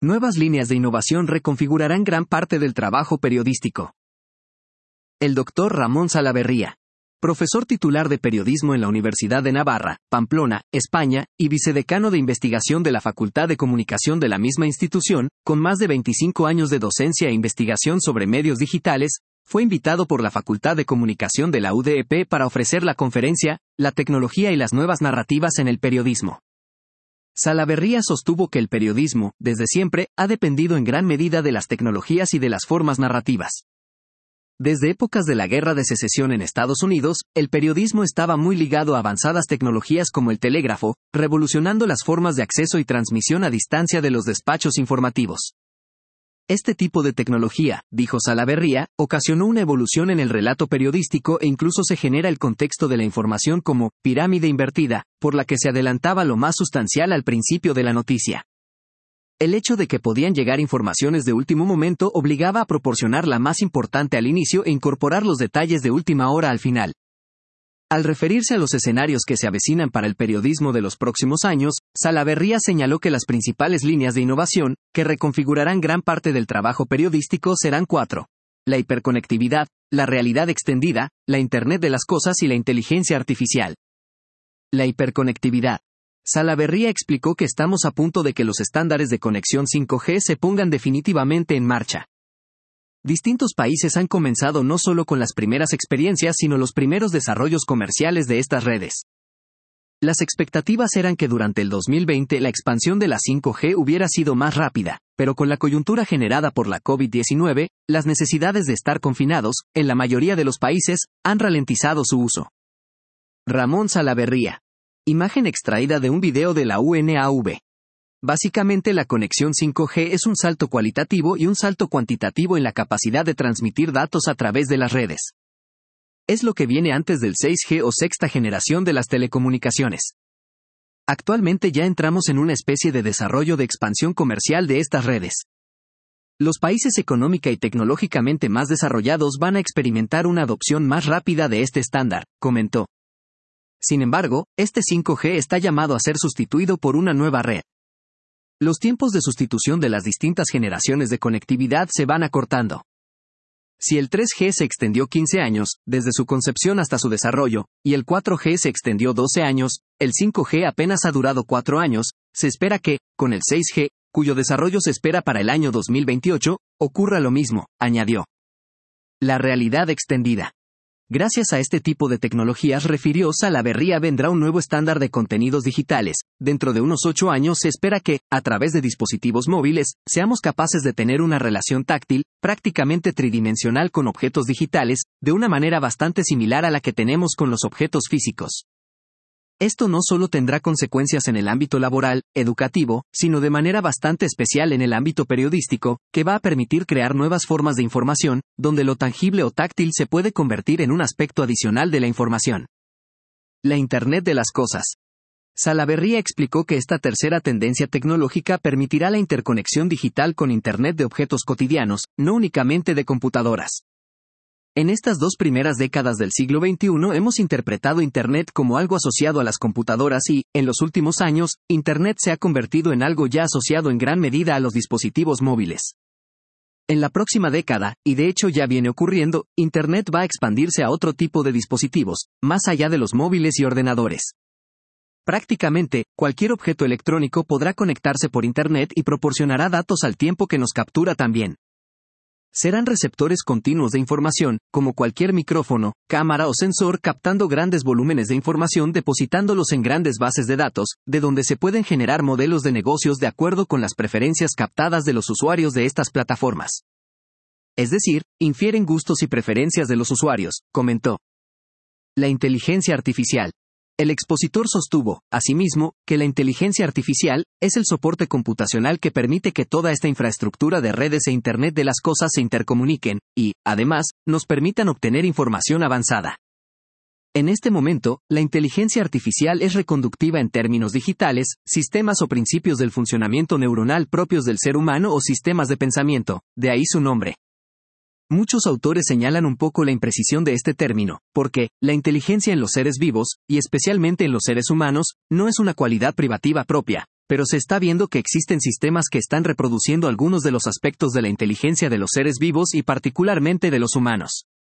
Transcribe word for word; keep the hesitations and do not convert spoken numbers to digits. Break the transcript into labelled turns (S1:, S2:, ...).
S1: Nuevas líneas de innovación reconfigurarán gran parte del trabajo periodístico. El doctor Ramón Salaverría, profesor titular de periodismo en la Universidad de Navarra, Pamplona, España, y vicedecano de investigación de la Facultad de Comunicación de la misma institución, con más de veinticinco años de docencia e investigación sobre medios digitales, fue invitado por la Facultad de Comunicación de la U D E P para ofrecer la conferencia La tecnología y las nuevas narrativas en el periodismo. Salaverría sostuvo que el periodismo, desde siempre, ha dependido en gran medida de las tecnologías y de las formas narrativas. Desde épocas de la Guerra de Secesión en Estados Unidos, el periodismo estaba muy ligado a avanzadas tecnologías como el telégrafo, revolucionando las formas de acceso y transmisión a distancia de los despachos informativos. Este tipo de tecnología, dijo Salaverría, ocasionó una evolución en el relato periodístico e incluso se genera el contexto de la información como pirámide invertida, por la que se adelantaba lo más sustancial al principio de la noticia. El hecho de que podían llegar informaciones de último momento obligaba a proporcionar la más importante al inicio e incorporar los detalles de última hora al final. Al referirse a los escenarios que se avecinan para el periodismo de los próximos años, Salaverría señaló que las principales líneas de innovación, que reconfigurarán gran parte del trabajo periodístico, serán cuatro: la hiperconectividad, la realidad extendida, la Internet de las cosas y la inteligencia artificial. La hiperconectividad. Salaverría explicó que estamos a punto de que los estándares de conexión cinco G se pongan definitivamente en marcha. Distintos países han comenzado no solo con las primeras experiencias sino los primeros desarrollos comerciales de estas redes. Las expectativas eran que durante el dos mil veinte la expansión de la cinco G hubiera sido más rápida, pero con la coyuntura generada por la COVID diecinueve, las necesidades de estar confinados, en la mayoría de los países, han ralentizado su uso. Ramón Salaverría. Imagen extraída de un video de la U N A V. Básicamente la conexión cinco G es un salto cualitativo y un salto cuantitativo en la capacidad de transmitir datos a través de las redes. Es lo que viene antes del seis G o sexta generación de las telecomunicaciones. Actualmente ya entramos en una especie de desarrollo de expansión comercial de estas redes. Los países económica y tecnológicamente más desarrollados van a experimentar una adopción más rápida de este estándar, comentó. Sin embargo, este cinco G está llamado a ser sustituido por una nueva red. Los tiempos de sustitución de las distintas generaciones de conectividad se van acortando. Si el tres G se extendió quince años, desde su concepción hasta su desarrollo, y el cuatro G se extendió doce años, el cinco G apenas ha durado cuatro años, se espera que, con el seis G, cuyo desarrollo se espera para el año dos mil veintiocho, ocurra lo mismo, añadió. La realidad extendida. Gracias a este tipo de tecnologías, refirió Salaverría, vendrá un nuevo estándar de contenidos digitales. Dentro de unos ocho años se espera que, a través de dispositivos móviles, seamos capaces de tener una relación táctil, prácticamente tridimensional con objetos digitales, de una manera bastante similar a la que tenemos con los objetos físicos. Esto no solo tendrá consecuencias en el ámbito laboral, educativo, sino de manera bastante especial en el ámbito periodístico, que va a permitir crear nuevas formas de información, donde lo tangible o táctil se puede convertir en un aspecto adicional de la información. La Internet de las cosas. Salaverría explicó que esta tercera tendencia tecnológica permitirá la interconexión digital con Internet de objetos cotidianos, no únicamente de computadoras. En estas dos primeras décadas del siglo veintiuno hemos interpretado Internet como algo asociado a las computadoras y, en los últimos años, Internet se ha convertido en algo ya asociado en gran medida a los dispositivos móviles. En la próxima década, y de hecho ya viene ocurriendo, Internet va a expandirse a otro tipo de dispositivos, más allá de los móviles y ordenadores. Prácticamente, cualquier objeto electrónico podrá conectarse por Internet y proporcionará datos al tiempo que nos captura también. Serán receptores continuos de información, como cualquier micrófono, cámara o sensor, captando grandes volúmenes de información, depositándolos en grandes bases de datos, de donde se pueden generar modelos de negocios de acuerdo con las preferencias captadas de los usuarios de estas plataformas. Es decir, infieren gustos y preferencias de los usuarios, comentó. La inteligencia artificial. El expositor sostuvo, asimismo, que la inteligencia artificial es el soporte computacional que permite que toda esta infraestructura de redes e Internet de las cosas se intercomuniquen, y, además, nos permitan obtener información avanzada. En este momento, la inteligencia artificial es reconductiva en términos digitales, sistemas o principios del funcionamiento neuronal propios del ser humano o sistemas de pensamiento, de ahí su nombre. Muchos autores señalan un poco la imprecisión de este término, porque, la inteligencia en los seres vivos, y especialmente en los seres humanos, no es una cualidad privativa propia, Pero se está viendo que existen sistemas que están reproduciendo algunos de los aspectos de la inteligencia de los seres vivos y particularmente de los humanos.